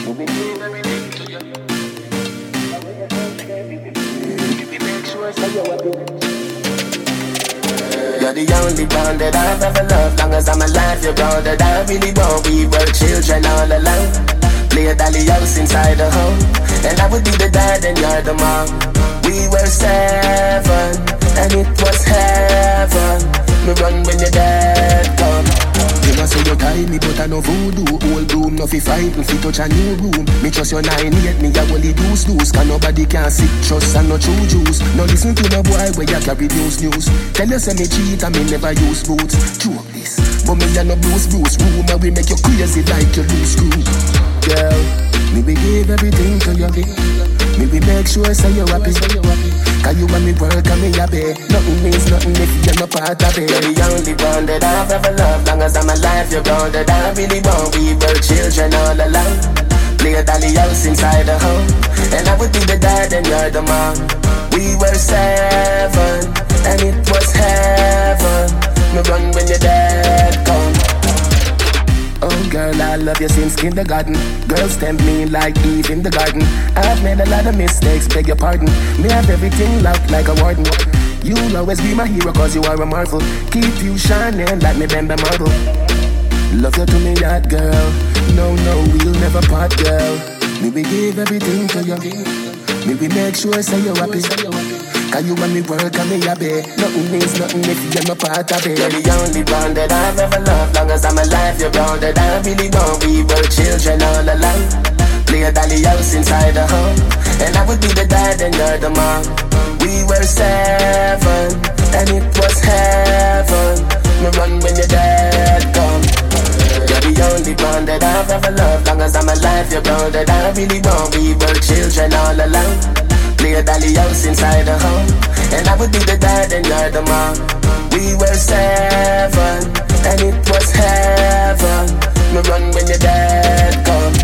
We give everything to you. We make sure so you're happy. You're the only one that I've ever loved. Long as I'm alive, you're all that I really want. We were children all alone. Play a dolly house inside the home. And I would be the dad and you're the mom. We were 7 and it was heaven. Me run when your dad come. You know say you tie me but I no voodoo. Old room no fi fight me fi touch a new room. Me trust your 9-8 me a only deuce. Cause nobody can sit trust and no true juice. No listen to no boy where you carry news. Tell you say me cheat and me never use boots. Joke this, but me a no Bruce. Room and we make you crazy like you lose screw. Girl, me we give everything to you. Me we make sure say you happy. Cause you and me work and me happy. Nothing means nothing if you're not part of it. You're the only one that I've ever loved. Long as I'm alive, you're all that I really want. We were children all alone. Play a dolly house inside the home. And I would be the dad and you're the mom. We were 7 and it was heaven. Me run when your dad come. Oh girl, I love you since kindergarten. Girls tempt me like Eve in the garden. I've made a lot of mistakes, beg your pardon. Me have everything locked like a warden. You'll always be my hero cause you are a marvel. Keep you shining like me Bembe marble. Love you to me that girl. No, we'll never part girl. Me we give everything to you. Me we make sure say you're happy. Cause you and me work and me happy. Nothing means nothing if you're not part of it. You're the only one that I've ever loved. Long as I'm alive, you're all that I really want. We were children all alone. Play a dolly house inside the home. And I would be the dad and you're the mom. We were 7 and it was heaven. Me run when your dad come. You're the only one that I've ever loved. Long as I'm alive, you're all that I really want. We were children all alone. Play a dolly house inside the home. And I would be the dad and you're the mom. We were 7 and it was heaven. Me run when your dad come.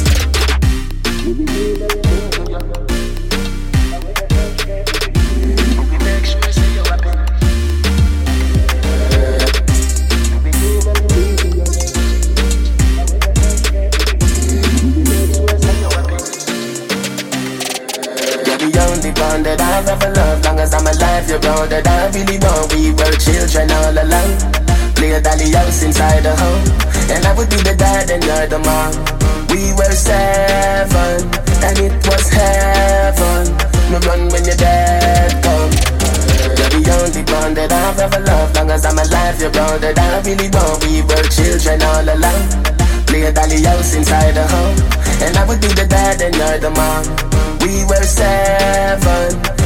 One that I've ever loved. Long as I'm alive, you're all that I really want. We were children all alone. Play a dolly house inside the home. And I would be the dad and you're the mom. We were 7 and it was heaven. Me run when your dad come. You're the only one that I've ever loved. Long as I'm alive, you're all that I really want. We were children all alone. Play a dolly house inside the home. And I would be the dad and you're the mom. We were 7